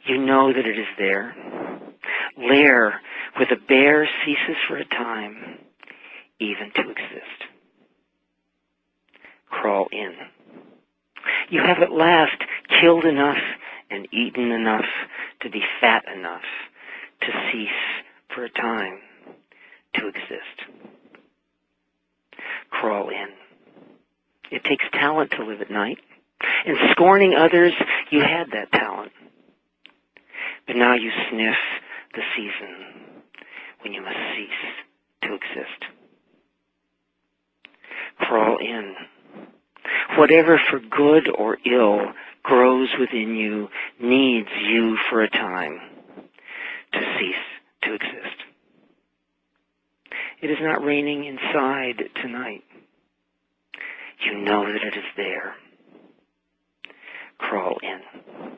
You know that it is there. Lair where the bear ceases for a time even to exist. Crawl in. You have at last killed enough and eaten enough to be fat enough to cease for a time to exist. Crawl in. It takes talent to live at night. In scorning others, you had that talent. But now you sniff the season when you must cease to exist. Crawl in. Whatever for good or ill grows within you needs you for a time to cease to exist. It is not raining inside tonight. You know that it is there. Crawl in.